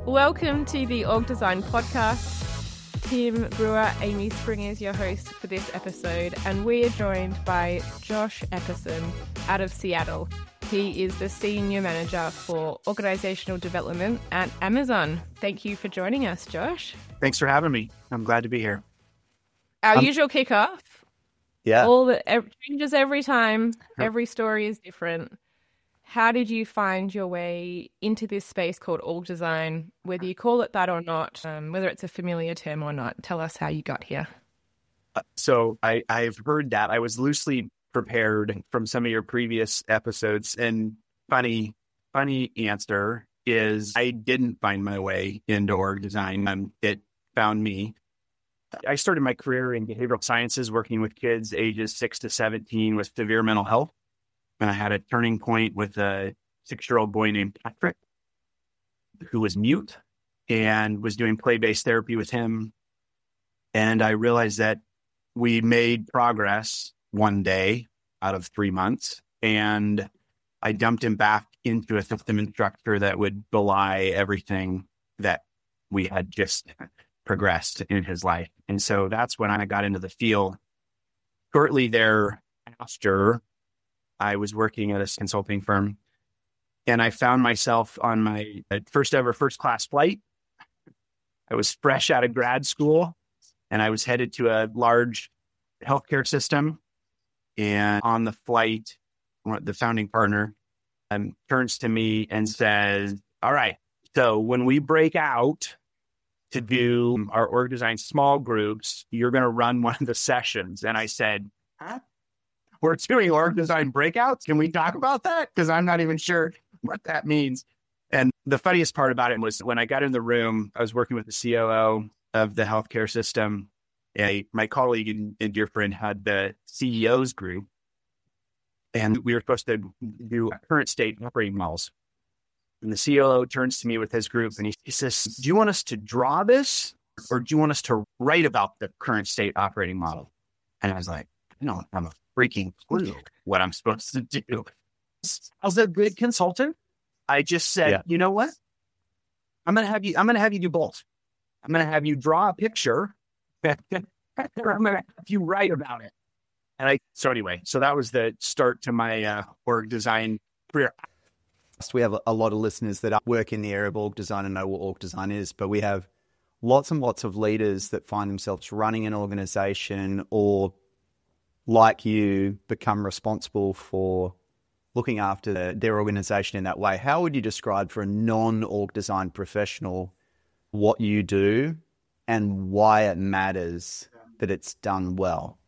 Welcome to the Org Design Podcast. Tim Brewer, Amy Springer is your host for this episode, and we are joined by Josh Epperson out of Seattle. He is the Senior Manager for Organizational Development at Amazon. Thank you for joining us, Josh. Thanks for having me. I'm glad to be here. Our usual kickoff. Yeah. Changes every time. Every story is different. How did you find your way into this space called org design, whether you call it that or not, whether it's a familiar term or not? Tell us how you got here. So I've heard that. I was loosely prepared from some of your previous episodes, and funny answer is I didn't find my way into org design. It found me. I started my career in behavioral sciences, working with kids ages 6 to 17 with severe mental health. And I had a turning point with a 6-year-old boy named Patrick, who was mute, and was doing play-based therapy with him. And I realized that we made progress one day out of 3 months. And I dumped him back into a system instructor that would belie everything that we had just progressed in his life. And so that's when I got into the field. Shortly thereafter, I was working at a consulting firm, and I found myself on my first ever first-class flight. I was fresh out of grad school, and I was headed to a large healthcare system. And on the flight, the founding partner turns to me and says, "All right, so when we break out to do our org design small groups, you're going to run one of the sessions." And I said, "Huh? We're doing org design breakouts? Can we talk about that? Because I'm not even sure what that means." And the funniest part about it was when I got in the room, I was working with the COO of the healthcare system. My colleague and dear friend had the CEO's group, and we were supposed to do current state operating models. And the COO turns to me with his group, and he says, "Do you want us to draw this, or do you want us to write about the current state operating model?" And I was like, "No, I'm a freaking clue what I'm supposed to do." I was a good consultant. I just said, "You know what? I'm going to have you do both. I'm going to have you draw a picture, or I'm going to have you write about it." So that was the start to my org design career. We have a lot of listeners that work in the area of org design and know what org design is, but we have lots and lots of leaders that find themselves running an organization or, like you, become responsible for looking after their organization in that way. How would you describe for a non-org design professional what you do and why it matters that it's done well?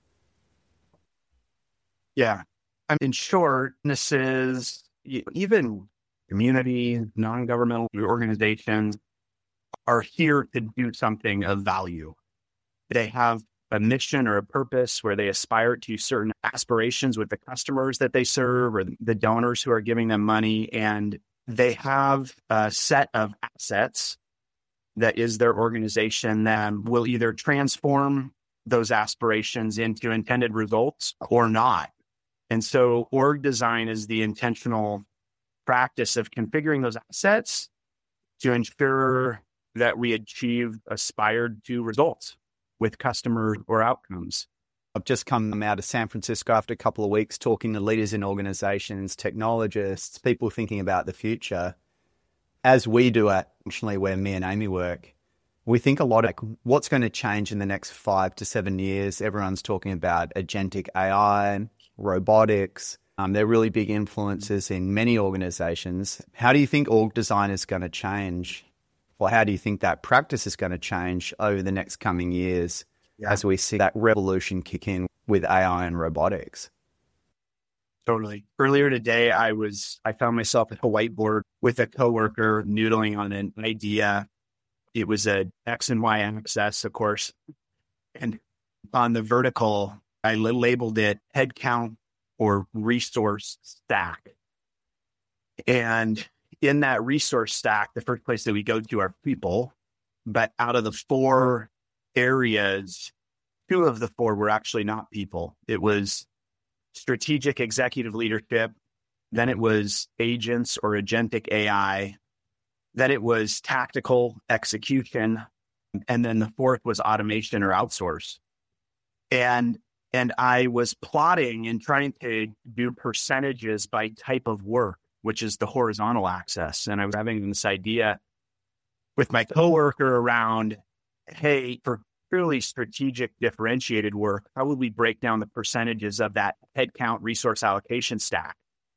Yeah. In short, this is even community, non-governmental organizations are here to do something of value. They have a mission or a purpose where they aspire to certain aspirations with the customers that they serve or the donors who are giving them money. And they have a set of assets that is their organization that will either transform those aspirations into intended results or not. And so org design is the intentional practice of configuring those assets to ensure that we achieve aspired to results with customers or outcomes. I've just come out of San Francisco after a couple of weeks talking to leaders in organizations, technologists, people thinking about the future. As we do at functionally where me and Amy work, we think a lot of what's going to change in the next 5 to 7 years. Everyone's talking about agentic AI, robotics. They're really big influences in many organizations. How do you think org design is going to change? Or how do you think that practice is going to change over the next coming years as we see that revolution kick in with AI and robotics? Totally. Earlier today, I found myself at a whiteboard with a coworker noodling on an idea. It was a X and Y axis, of course. And on the vertical, I labeled it headcount or resource stack. And in that resource stack, the first place that we go to are people. But out of the 4 areas, 2 of the 4 were actually not people. It was strategic executive leadership. Then it was agents or agentic AI. Then it was tactical execution. And then the fourth was automation or outsource. And I was plotting and trying to do percentages by type of work, which is the horizontal axis. And I was having this idea with my coworker around, hey, for truly strategic differentiated work, how would we break down the percentages of that headcount resource allocation stack?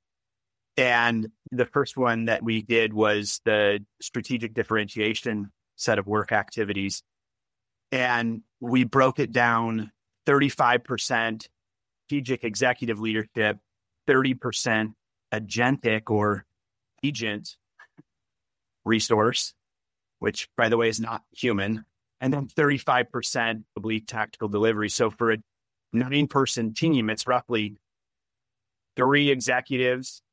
And the first one that we did was the strategic differentiation set of work activities. And we broke it down 35% strategic executive leadership, 30% agentic or agent resource, which, by the way, is not human, and then 35% oblique tactical delivery. So for a 9-person team, it's roughly 3 executives,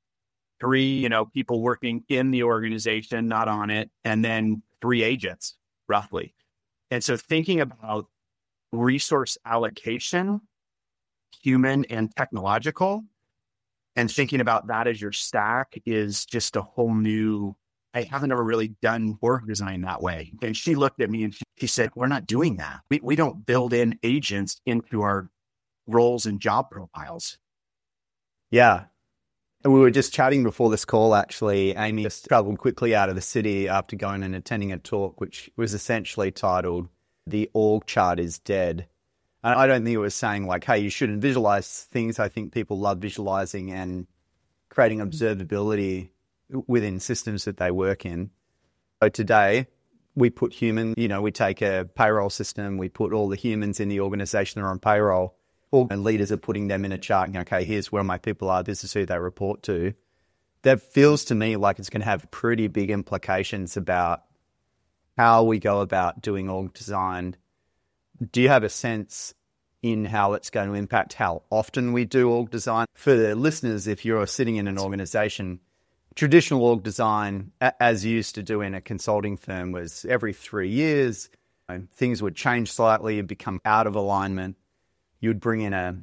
3, people working in the organization, not on it, and then 3 agents, roughly. And so thinking about resource allocation, human and technological, and thinking about that as your stack is just a whole new, I haven't ever really done org design that way. And she looked at me and she said, we're not doing that. We don't build in agents into our roles and job profiles. Yeah. And we were just chatting before this call, actually. Amy just traveled quickly out of the city after going and attending a talk, which was essentially titled, "The Org Chart is Dead." And I don't think it was saying like, hey, you shouldn't visualize things. I think people love visualizing and creating observability within systems that they work in. So today, we put human, we take a payroll system, we put all the humans in the organization that are on payroll, and leaders are putting them in a chart and, okay, here's where my people are, this is who they report to. That feels to me like it's going to have pretty big implications about how we go about doing org design. Do you have a sense in how it's going to impact how often we do org design? For the listeners, if you're sitting in an organization, traditional org design, as used to do in a consulting firm, was every 3 years. Things would change slightly and become out of alignment. You'd bring in a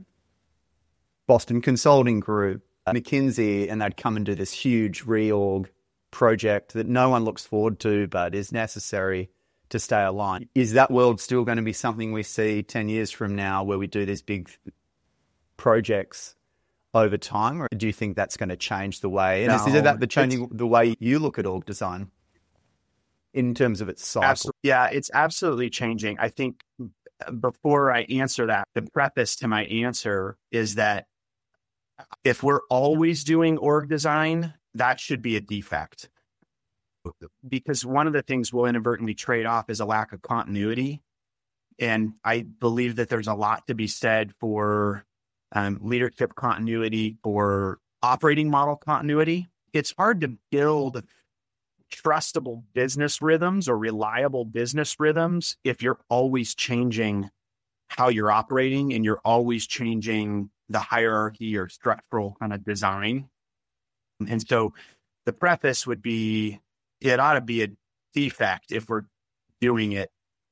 Boston Consulting Group, McKinsey, and they'd come and do this huge reorg project that no one looks forward to, but is necessary to stay aligned. Is that world still going to be something we see 10 years from now, where we do these big projects over time, or do you think that's going to change the way? And is that the changing the way you look at org design in terms of its cycle? Yeah, it's absolutely changing. I think before I answer that, the preface to my answer is that if we're always doing org design, that should be a defect. Because one of the things we'll inadvertently trade off is a lack of continuity. And I believe that there's a lot to be said for leadership continuity, for operating model continuity. It's hard to build trustable business rhythms or reliable business rhythms if you're always changing how you're operating and you're always changing the hierarchy or structural kind of design. And so the preface would be, it ought to be a defect if we're doing it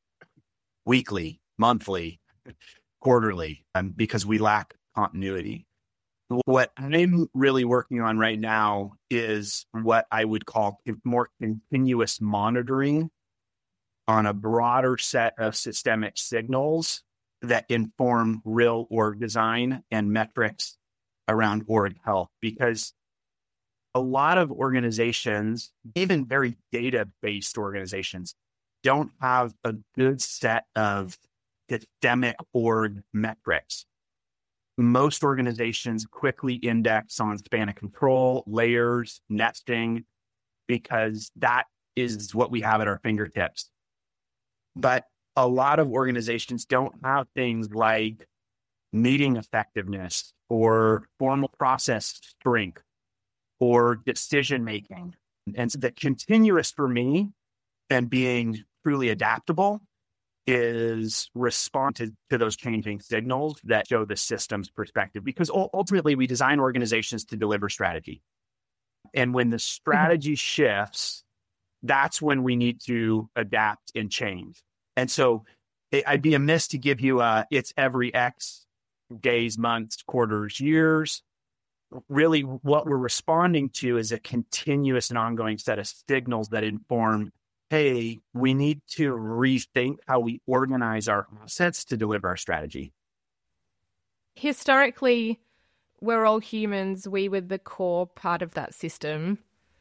weekly, monthly, quarterly, because we lack continuity. What I'm really working on right now is what I would call more continuous monitoring on a broader set of systemic signals that inform real org design and metrics around org health. Because a lot of organizations, even very data-based organizations, don't have a good set of systemic org metrics. Most organizations quickly index on span of control, layers, nesting, because that is what we have at our fingertips. But a lot of organizations don't have things like meeting effectiveness or formal process strength or decision-making. And so the continuous for me and being truly adaptable is respond to those changing signals that show the system's perspective. Because ultimately, we design organizations to deliver strategy. And when the strategy shifts, that's when we need to adapt and change. And so I'd be amiss to give you it's every X days, months, quarters, years. really what we're responding to is a continuous and ongoing set of signals that inform, hey, we need to rethink how we organize our assets to deliver our strategy. Historically, we're all humans. We were the core part of that system.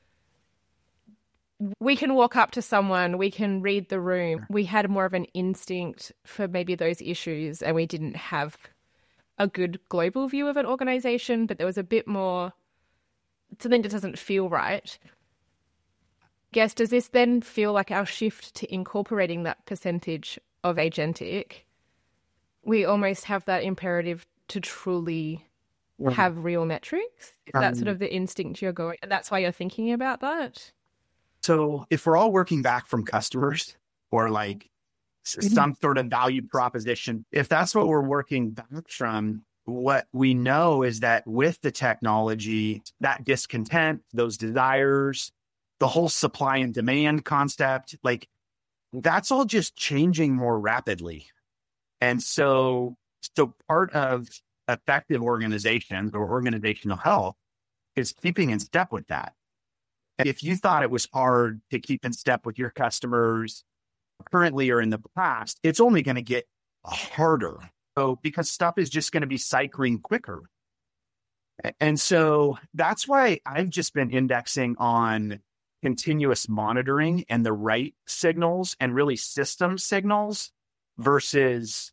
We can walk up to someone, we can read the room. We had more of an instinct for maybe those issues, and we didn't have a good global view of an organization, but there was a bit more, something that doesn't feel right. Guess, does this then feel like our shift to incorporating that percentage of agentic? We almost have that imperative to truly have real metrics? Is that sort of the instinct you're going, and that's why you're thinking about that? So if we're all working back from customers or like some sort of value proposition, if that's what we're working back from, what we know is that with the technology, that discontent, those desires, the whole supply and demand concept, like that's all just changing more rapidly. And so part of effective organizations or organizational health is keeping in step with that. If you thought it was hard to keep in step with your customers currently or in the past, it's only going to get harder. So because stuff is just going to be cycling quicker. And so that's why I've just been indexing on continuous monitoring and the right signals and really system signals versus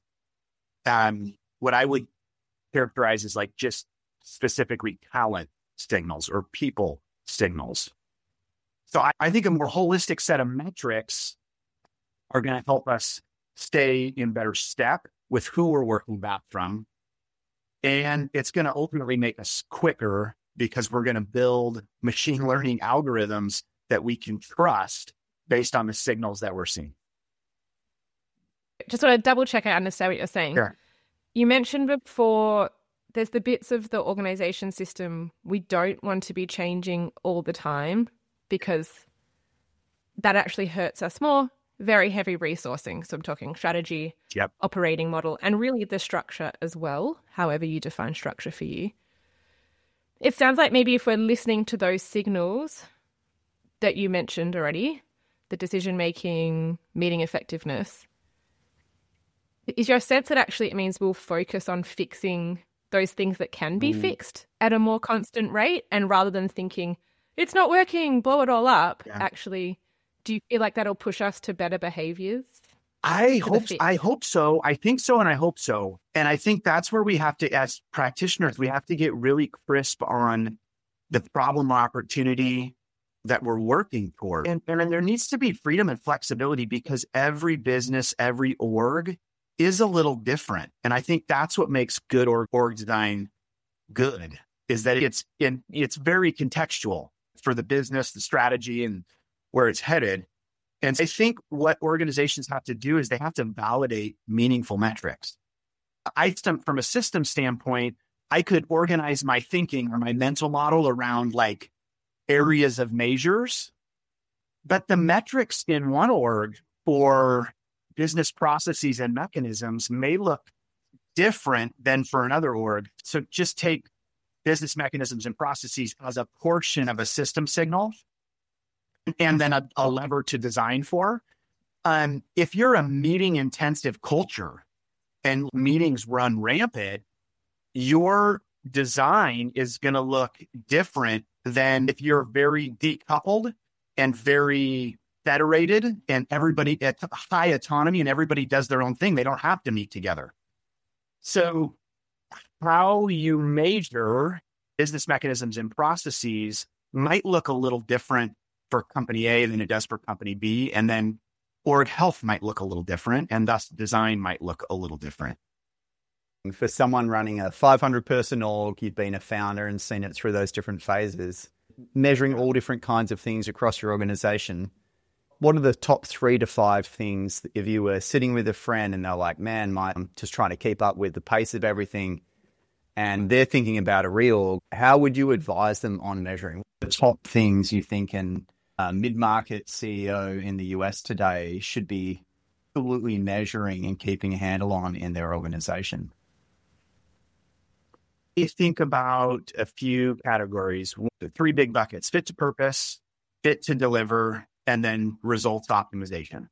what I would characterize as like just specifically talent signals or people signals. So I think a more holistic set of metrics are going to help us stay in better step with who we're working back from. And it's going to ultimately make us quicker because we're going to build machine learning algorithms that we can trust based on the signals that we're seeing. Just want to double check I understand what you're saying. Sure. You mentioned before there's the bits of the organization system we don't want to be changing all the time because that actually hurts us more. Very heavy resourcing. So I'm talking strategy, operating model, and really the structure as well, however you define structure for you. It sounds like maybe if we're listening to those signals that you mentioned already, the decision-making, meeting effectiveness, is your sense that actually it means we'll focus on fixing those things that can be fixed at a more constant rate, and rather than thinking, it's not working, blow it all up, actually, do you feel like that'll push us to better behaviors? I hope so. I think so. And I hope so. And I think that's where we have to, as practitioners, we have to get really crisp on the problem or opportunity that we're working toward. And there needs to be freedom and flexibility because every business, every org is a little different. And I think that's what makes good org design good, is that it's very contextual for the business, the strategy, and where it's headed. And I think what organizations have to do is they have to validate meaningful metrics. From a system standpoint, I could organize my thinking or my mental model around like areas of measures, but the metrics in one org for business processes and mechanisms may look different than for another org. So just take business mechanisms and processes as a portion of a system signal and then a lever to design for. If you're a meeting intensive culture and meetings run rampant, your design is going to look different than if you're very decoupled and very federated and everybody at high autonomy and everybody does their own thing. They don't have to meet together. So how you measure business mechanisms and processes might look a little different for company A than it does for company B. And then org health might look a little different, and thus design might look a little different. For someone running a 500-person org, you've been a founder and seen it through those different phases, measuring all different kinds of things across your organization. What are the top 3 to 5 things if you were sitting with a friend and they're like, man, I'm just trying to keep up with the pace of everything, and they're thinking about a reorg, how would you advise them on measuring the top things you think a mid-market CEO in the US today should be absolutely measuring and keeping a handle on in their organization? You think about a few categories, the three big buckets: fit to purpose, fit to deliver, and then results optimization.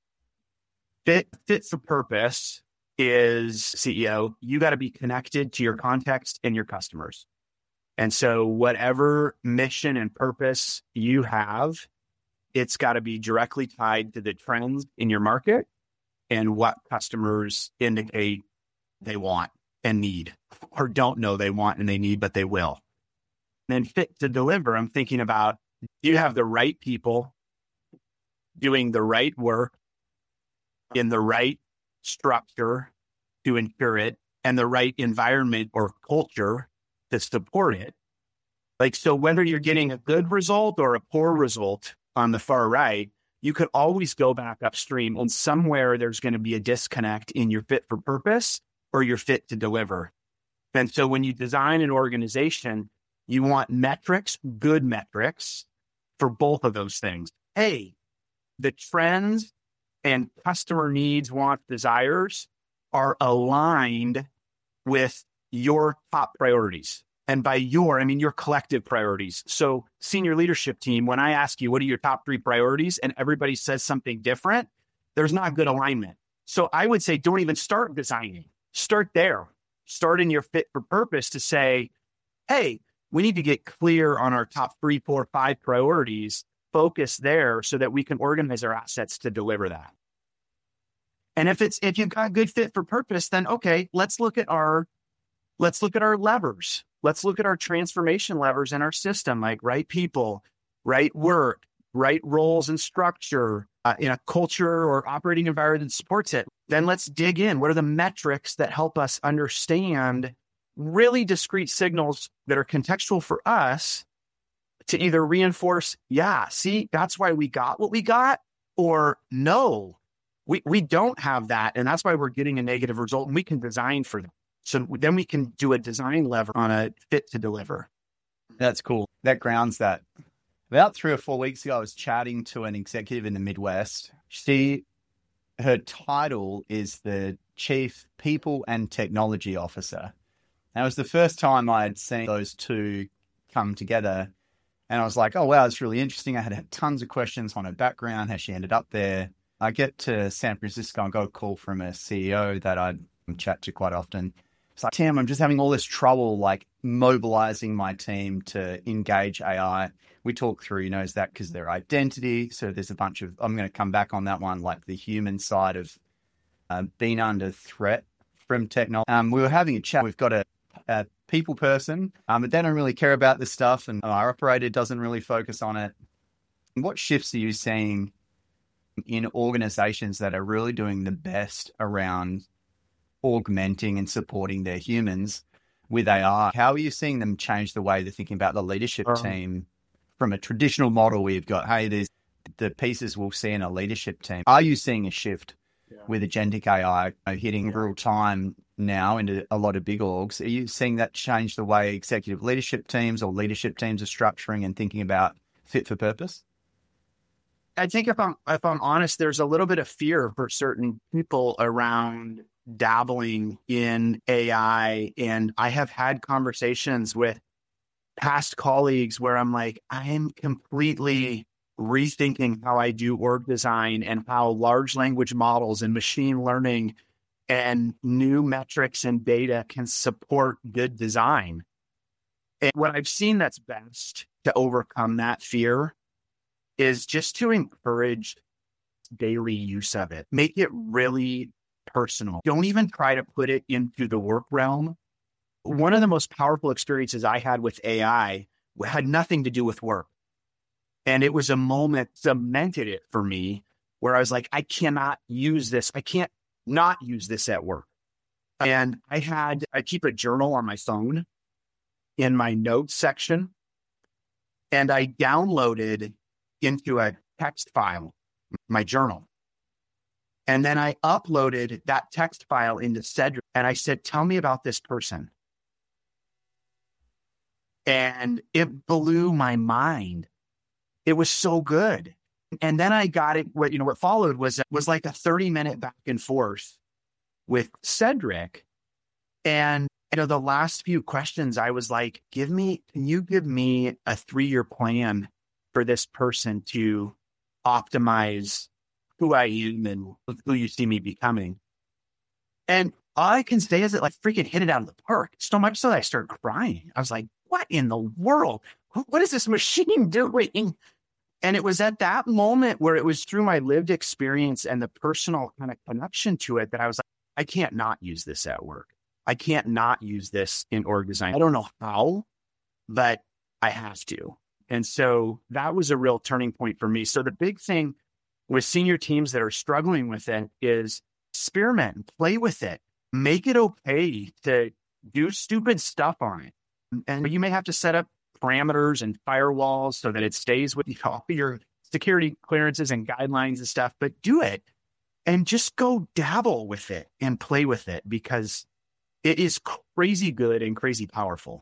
Fit for purpose is CEO. You got to be connected to your context and your customers. And so whatever mission and purpose you have, it's got to be directly tied to the trends in your market and what customers indicate they want and need, or don't know they want and they need, but they will. And then fit to deliver, I'm thinking about, do you have the right people doing the right work in the right structure to ensure it, and the right environment or culture to support it? Like, so whether you're getting a good result or a poor result on the far right, you could always go back upstream, and somewhere there's going to be a disconnect in your fit for purpose or your fit to deliver. And so when you design an organization, you want metrics, good metrics for both of those things. Hey, the trends and customer needs, wants, desires are aligned with your top priorities. And by your, I mean your collective priorities. So senior leadership team, when I ask you, what are your top 3 priorities? And everybody says something different, there's not good alignment. So I would say, don't even start designing. Start there. Start in your fit for purpose to say, hey, we need to get clear on our top 3, 4, 5 priorities, focus there so that we can organize our assets to deliver that. And if you've got good fit for purpose, then okay, let's look at our levers. Let's look at our transformation levers in our system, like right people, right work, right roles and structure in a culture or operating environment that supports it. Then let's dig in. What are the metrics that help us understand really discrete signals that are contextual for us to either reinforce, yeah, see, that's why we got what we got, or no, we don't have that. And that's why we're getting a negative result, and we can design for them. So then we can do a design lever on a fit to deliver. That's cool. That grounds that. About 3 or 4 weeks ago, I was chatting to an executive in the Midwest. Her title is the Chief People and Technology Officer. And it was the first time I had seen those two come together. And I was like, oh, wow, it's really interesting. I had tons of questions on her background, how she ended up there. I get to San Francisco and got a call from a CEO that I chat to quite often. It's like, Tim, I'm just having all this trouble, like mobilizing my team to engage AI. We talk through, is that because their identity? So there's a bunch of, I'm going to come back on that one, like the human side of being under threat from technology. We were having a chat. We've got a people person, but they don't really care about this stuff. And our operator doesn't really focus on it. What shifts are you seeing in organizations that are really doing the best around augmenting and supporting their humans with AI? How are you seeing them change the way they're thinking about the leadership team from a traditional model where you've got, hey, there's the pieces we'll see in a leadership team? Are you seeing a shift with agentic AI hitting real time now into a lot of big orgs? Are you seeing that change the way executive leadership teams or leadership teams are structuring and thinking about fit for purpose? I think if I'm honest, there's a little bit of fear for certain people around dabbling in AI. And I have had conversations with past colleagues where I'm like, I'm completely rethinking how I do org design and how large language models and machine learning and new metrics and data can support good design. And what I've seen that's best to overcome that fear is just to encourage daily use of it. Make it really personal. Don't even try to put it into the work realm. One of the most powerful experiences I had with AI had nothing to do with work. And it was a moment cemented it for me where I was like, I cannot use this. I can't not use this at work. And I keep a journal on my phone in my notes section. And I downloaded into a text file, my journal. And then I uploaded that text file into Cedric. And I said, tell me about this person. And it blew my mind. It was so good. And then I got it. What followed was like a 30-minute back and forth with Cedric. And the last few questions, I was like, can you give me a 3-year plan for this person to optimize who I am and who you see me becoming? And all I can say is it like freaking hit it out of the park. So much so that I started crying. I was like, what in the world? What is this machine doing? And it was at that moment where it was through my lived experience and the personal kind of connection to it that I was like, I can't not use this at work. I can't not use this in org design. I don't know how, but I have to. And so that was a real turning point for me. So the big thing with senior teams that are struggling with it is experiment and play with it. Make it okay to do stupid stuff on it. And you may have to set up parameters and firewalls so that it stays with all your security clearances and guidelines and stuff, but do it and just go dabble with it and play with it because it is crazy good and crazy powerful.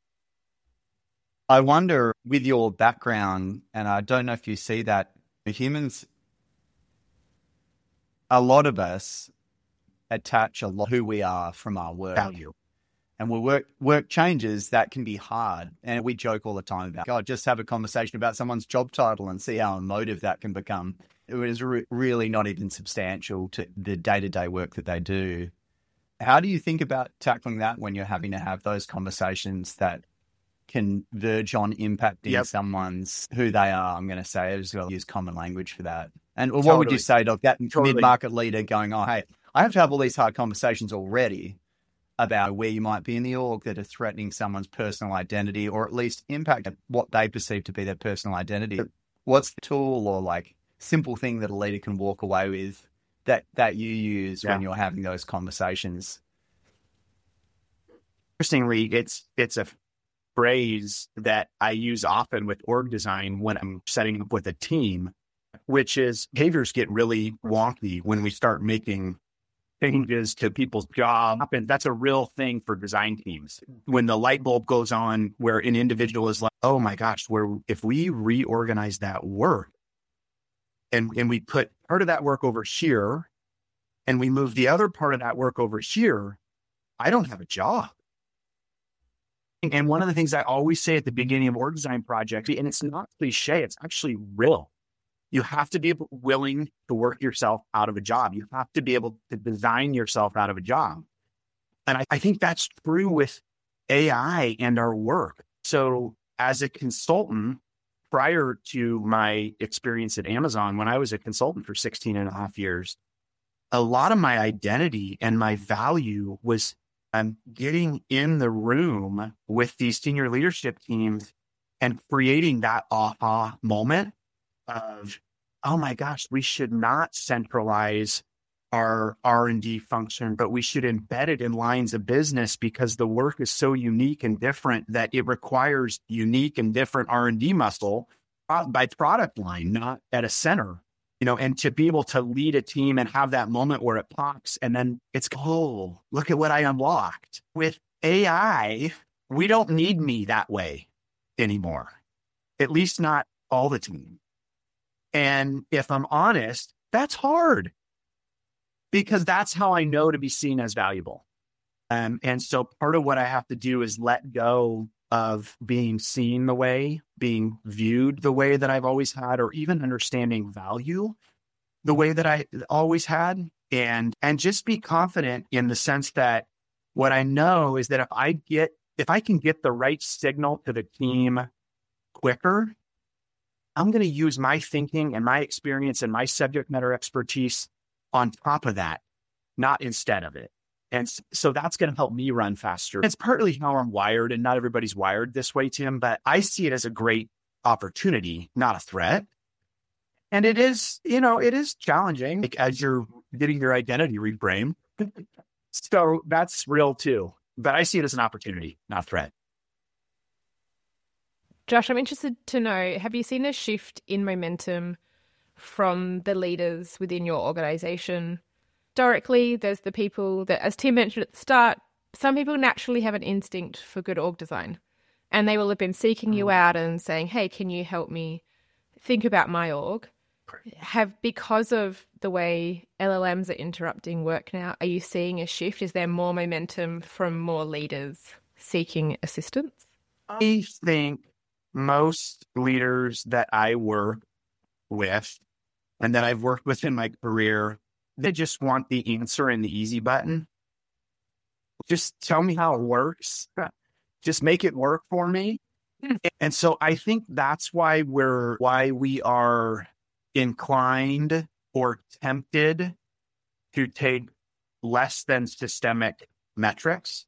I wonder with your background, and I don't know if you see that, humans, a lot of us attach a lot who we are from our work. Value. And when work changes, that can be hard. And we joke all the time about, God, just have a conversation about someone's job title and see how emotive that can become. It is really not even substantial to the day-to-day work that they do. How do you think about tackling that when you're having to have those conversations that can verge on impacting someone's who they are? I'm going to say, I just got to use common language for that. And what would you say to that mid-market leader going, oh, hey, I have to have all these hard conversations already about where you might be in the org that are threatening someone's personal identity or at least impact what they perceive to be their personal identity. What's the tool or like simple thing that a leader can walk away with that you use when you're having those conversations? Interestingly, it's a phrase that I use often with org design when I'm setting up with a team, which is behaviors get really wonky when we start making changes to people's job. And that's a real thing for design teams. When the light bulb goes on where an individual is like, oh my gosh, if we reorganize that work and we put part of that work over here and we move the other part of that work over here, I don't have a job. And one of the things I always say at the beginning of org design projects, and it's not cliche, it's actually real. You have to be willing to work yourself out of a job. You have to be able to design yourself out of a job. And I think that's true with AI and our work. So as a consultant, prior to my experience at Amazon, when I was a consultant for 16 and a half years, a lot of my identity and my value was getting in the room with these senior leadership teams and creating that aha moment of, oh my gosh, we should not centralize our R&D function, but we should embed it in lines of business because the work is so unique and different that it requires unique and different R&D muscle by product line, not at a center, and to be able to lead a team and have that moment where it pops and then it's, oh, look at what I unlocked. With AI, we don't need me that way anymore, at least not all the time. And if I'm honest, that's hard because that's how I know to be seen as valuable. And so part of what I have to do is let go of being seen the way, being viewed the way that I've always had, or even understanding value the way that I always had. And just be confident in the sense that what I know is that if I can get the right signal to the team quicker, I'm going to use my thinking and my experience and my subject matter expertise on top of that, not instead of it. And so that's going to help me run faster. It's partly how I'm wired, and not everybody's wired this way, Tim, but I see it as a great opportunity, not a threat. And it is, it is challenging as you're getting your identity reframed. So that's real too. But I see it as an opportunity, not a threat. Josh, I'm interested to know, have you seen a shift in momentum from the leaders within your organization? Historically, there's the people that, as Tim mentioned at the start, some people naturally have an instinct for good org design. And they will have been seeking you out and saying, hey, can you help me think about my org? Because of the way LLMs are interrupting work now, are you seeing a shift? Is there more momentum from more leaders seeking assistance? I think most leaders that I work with and that I've worked with in my career, they just want the answer and the easy button. Just tell me how it works. Just make it work for me. And so I think that's why we are inclined or tempted to take less than systemic metrics,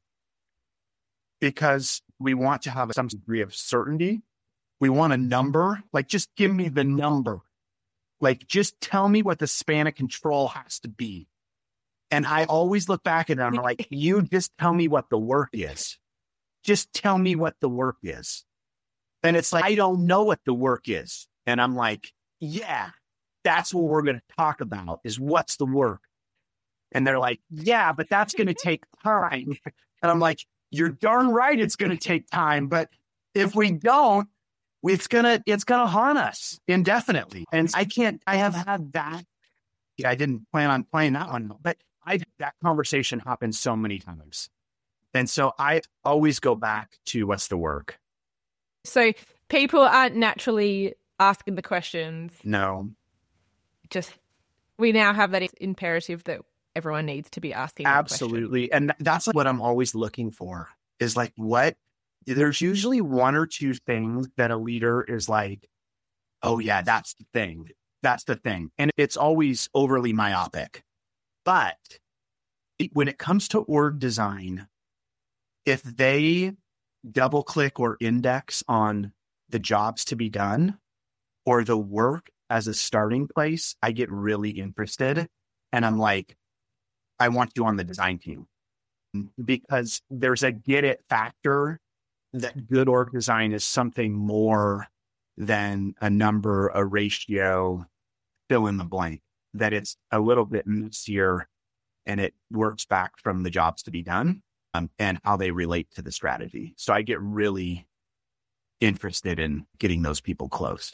because we want to have some degree of certainty. We want a number, like, just give me the number. Like, just tell me what the span of control has to be. And I always look back at it and I'm like, you just tell me what the work is. Just tell me what the work is. And it's like, I don't know what the work is. And I'm like, yeah, that's what we're going to talk about, is what's the work. And they're like, yeah, but that's going to take time. And I'm like, you're darn right it's going to take time. But if we don't, it's going to haunt us indefinitely. And I have had that. I didn't plan on playing that one, but that conversation happened so many times. And so I always go back to what's the work. So people aren't naturally asking the questions. No. Just, we now have that imperative that everyone needs to be asking. Absolutely. And that's what I'm always looking for, is like, there's usually one or two things that a leader is like, oh yeah, that's the thing. That's the thing. And it's always overly myopic. But when it comes to org design, if they double click or index on the jobs to be done or the work as a starting place, I get really interested. And I'm like, I want you on the design team, because there's a get it factor that good org design is something more than a number, a ratio, fill in the blank, that it's a little bit messier and it works back from the jobs to be done and how they relate to the strategy. So I get really interested in getting those people close.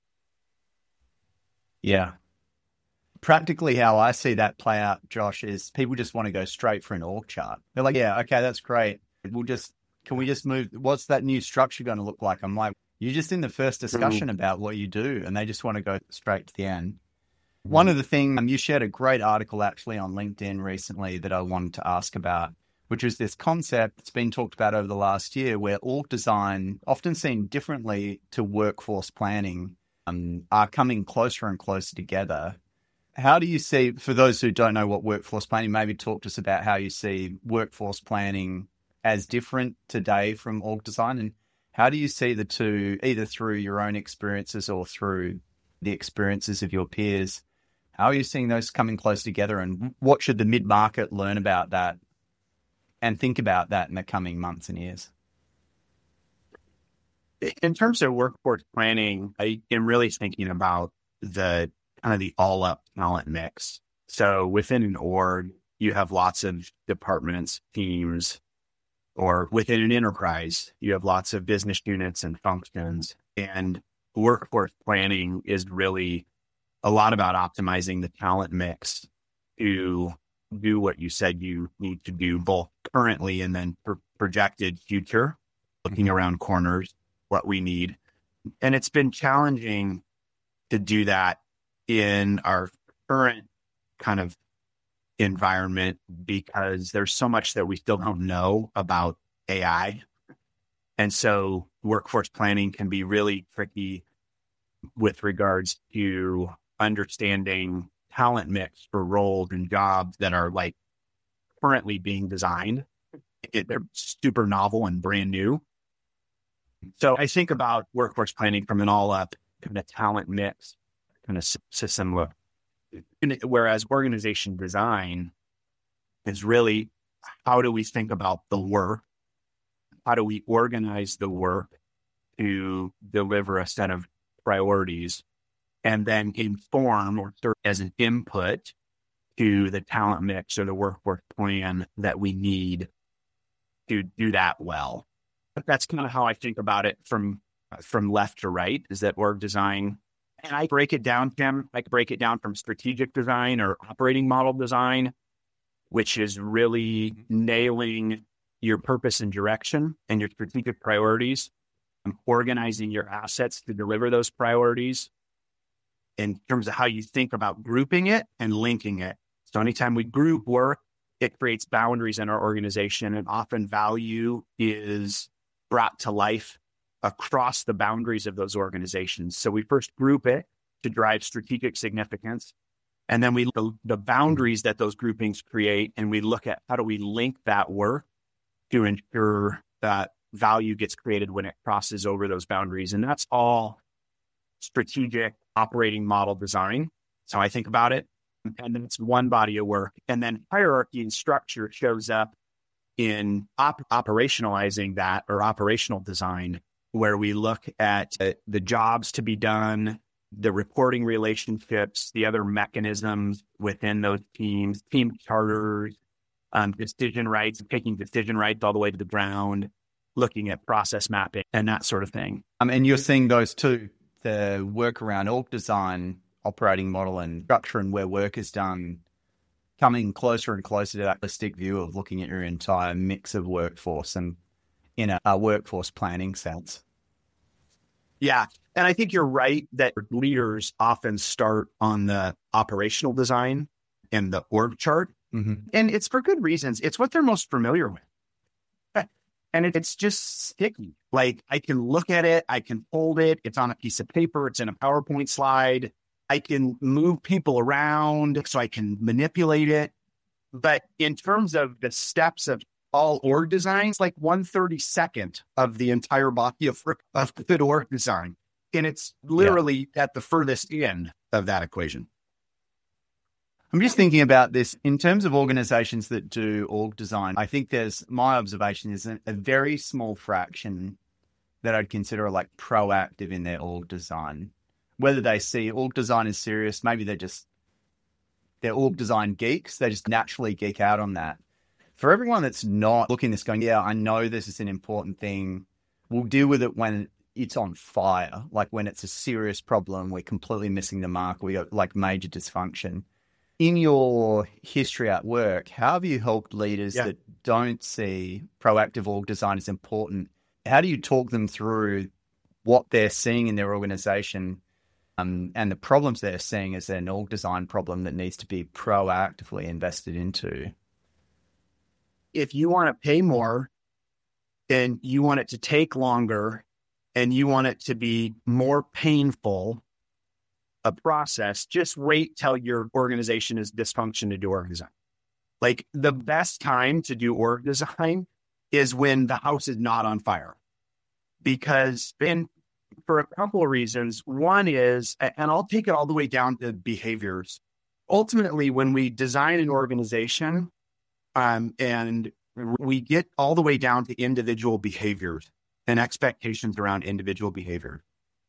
Yeah. Practically how I see that play out, Josh, is people just want to go straight for an org chart. They're like, yeah, okay, that's great. Can we just move? What's that new structure going to look like? I'm like, you're just in the first discussion about what you do, and they just want to go straight to the end. One of the things, you shared a great article actually on LinkedIn recently that I wanted to ask about, which is this concept that's been talked about over the last year, where org design, often seen differently to workforce planning, are coming closer and closer together. How do you see, for those who don't know what workforce planning, maybe talk to us about how you see workforce planning as different today from org design, and how do you see the two, either through your own experiences or through the experiences of your peers? How are you seeing those coming close together, and what should the mid-market learn about that and think about that in the coming months and years? In terms of workforce planning, I am really thinking about the kind of the all-up talent mix. So within an org, you have lots of departments, teams, or within an enterprise, you have lots of business units and functions. And workforce planning is really a lot about optimizing the talent mix to do what you said you need to do, both currently and then projected future, looking around corners, what we need. And it's been challenging to do that in our current kind of environment, because there's so much that we still don't know about AI. And so workforce planning can be really tricky with regards to understanding talent mix for roles and jobs that are like currently being designed. They're super novel and brand new. So I think about workforce planning from an all up kind of talent mix kind of system look. Whereas organization design is really, how do we think about the work? How do we organize the work to deliver a set of priorities and then inform or serve as an input to the talent mix or the workforce plan that we need to do that well? That's kind of how I think about it from left to right, is that org design And I break it down, Tim. I break it down from strategic design or operating model design, which is really nailing your purpose and direction and your strategic priorities, and organizing your assets to deliver those priorities in terms of how you think about grouping it and linking it. So anytime we group work, it creates boundaries in our organization, and often value is brought to life across the boundaries of those organizations. So we first group it to drive strategic significance. And then we look at the boundaries that those groupings create, and we look at how do we link that work to ensure that value gets created when it crosses over those boundaries. And that's all strategic operating model design. So I think about it. And then it's one body of work. And then hierarchy and structure shows up in operationalizing that, or operational design, where we look at the jobs to be done, the reporting relationships, the other mechanisms within those teams, team charters, decision rights, taking decision rights all the way to the ground, looking at process mapping and that sort of thing. And you're seeing those two, the work around org design, operating model, and structure, and where work is done, coming closer and closer to that holistic view of looking at your entire mix of workforce and in a workforce planning sense. Yeah. And I think you're right that leaders often start on the operational design and the org chart. Mm-hmm. And it's for good reasons. It's what they're most familiar with. And it's just sticky. Like, I can look at it, I can hold it, it's on a piece of paper, it's in a PowerPoint slide. I can move people around so I can manipulate it. But in terms of the steps of all org design, it's like 1/32 of the entire body of good org design. And it's literally at the furthest end of that equation. I'm just thinking about this in terms of organizations that do org design. I think my observation is a very small fraction that I'd consider like proactive in their org design. Whether they see org design as serious, maybe they're org design geeks. They just naturally geek out on that. For everyone that's not looking at this going, yeah, I know this is an important thing. We'll deal with it when it's on fire, like when it's a serious problem, we're completely missing the mark, we got like major dysfunction. In your history at work, how have you helped leaders that don't see proactive org design as important? How do you talk them through what they're seeing in their organization and the problems they're seeing as an org design problem that needs to be proactively invested into? If you want to pay more and you want it to take longer and you want it to be more painful a process, just wait till your organization is dysfunction to do org design. Like, the best time to do org design is when the house is not on fire. Because then, for a couple of reasons, one is, and I'll take it all the way down to behaviors. Ultimately, when we design an organization, and we get all the way down to individual behaviors and expectations around individual behavior.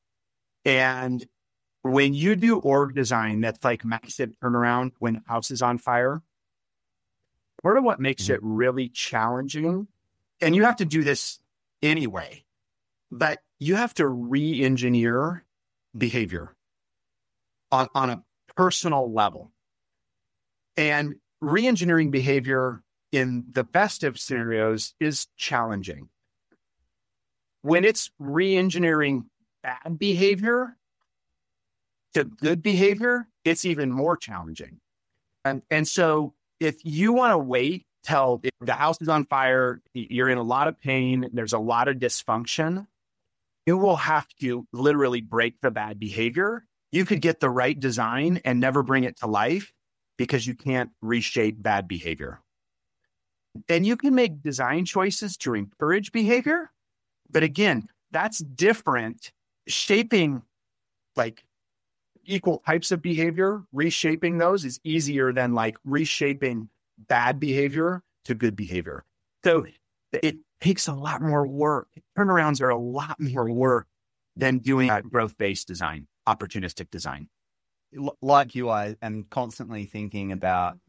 And when you do org design, that's like massive turnaround when the house is on fire. Part of what makes it really challenging, and you have to do this anyway, but you have to re-engineer behavior on a personal level. And re-engineering behavior in the best of scenarios is challenging. When it's re-engineering bad behavior to good behavior, it's even more challenging. And so if you want to wait till the house is on fire, you're in a lot of pain, there's a lot of dysfunction, you will have to literally break the bad behavior. You could get the right design and never bring it to life because you can't reshape bad behavior. And you can make design choices to encourage behavior. But again, that's different. Shaping like equal types of behavior, reshaping those is easier than like reshaping bad behavior to good behavior. So it takes a lot more work. Turnarounds are a lot more work than doing a growth-based design, opportunistic design. Like you, I am constantly thinking about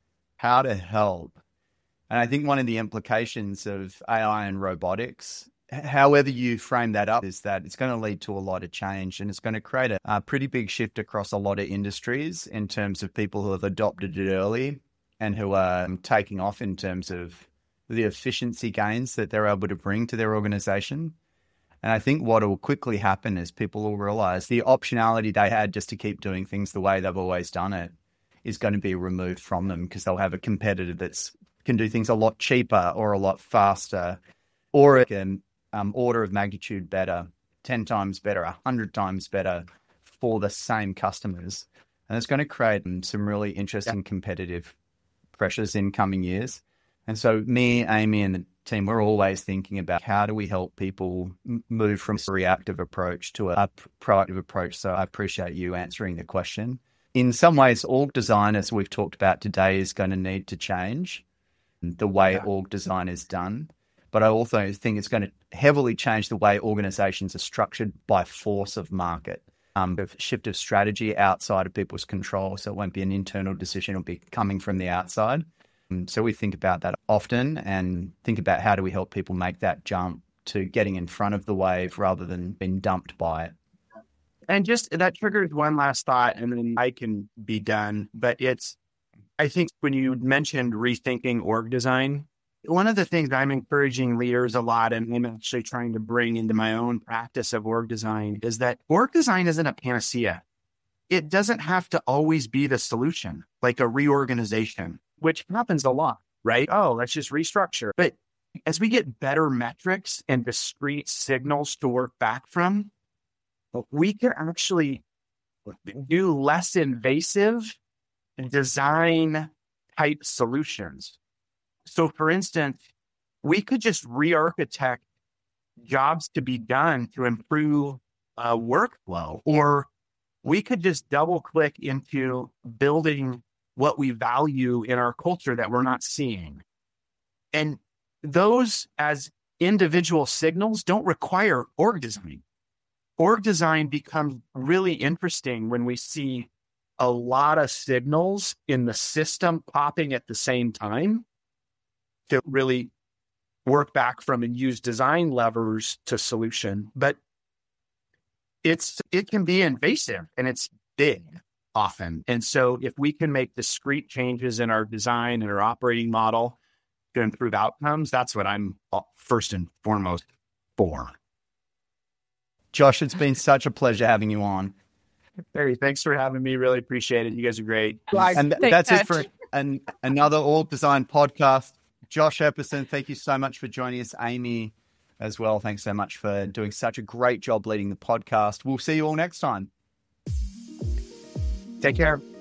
how to help. And I think one of the implications of AI and robotics however you frame that up is that it's going to lead to a lot of change, and it's going to create a pretty big shift across a lot of industries in terms of people who have adopted it early and who are taking off in terms of the efficiency gains that they're able to bring to their organization. And I think what will quickly happen is people will realize the optionality they had just to keep doing things the way they've always done it is going to be removed from them, because they'll have a competitor that can do things a lot cheaper or a lot faster, or it can order of magnitude better, 10 times better, 100 times better for the same customers. And it's going to create some really interesting competitive pressures in coming years. And so me, Amy, and the team, we're always thinking about how do we help people move from a reactive approach to a proactive approach. So I appreciate you answering the question. In some ways, org design, as we've talked about today, is going to need to change the way org design is done. But I also think it's going to heavily change the way organizations are structured by force of market. A shift of strategy outside of people's control. So it won't be an internal decision, it'll be coming from the outside. So we think about that often and think about how do we help people make that jump to getting in front of the wave rather than being dumped by it. And just that triggers one last thought, and then I can be done. But I think when you mentioned rethinking org design, one of the things I'm encouraging leaders a lot, and I'm actually trying to bring into my own practice of org design, is that org design isn't a panacea. It doesn't have to always be the solution, like a reorganization, which happens a lot, right? Oh, let's just restructure. But as we get better metrics and discrete signals to work back from, we can actually do less invasive design type solutions. So for instance, we could just re-architect jobs to be done to improve workflow, or we could just double click into building what we value in our culture that we're not seeing. And those as individual signals don't require org design. Org design becomes really interesting when we see a lot of signals in the system popping at the same time to really work back from and use design levers to solution. But it can be invasive and it's big often. And so if we can make discrete changes in our design and our operating model to improve outcomes, that's what I'm first and foremost for. Josh, it's been such a pleasure having you on. Barry, thanks for having me. Really appreciate it. You guys are great. And that's it for another Org Design podcast. Josh Epperson, thank you so much for joining us. Amy as well, thanks so much for doing such a great job leading the podcast. We'll see you all next time. Take care.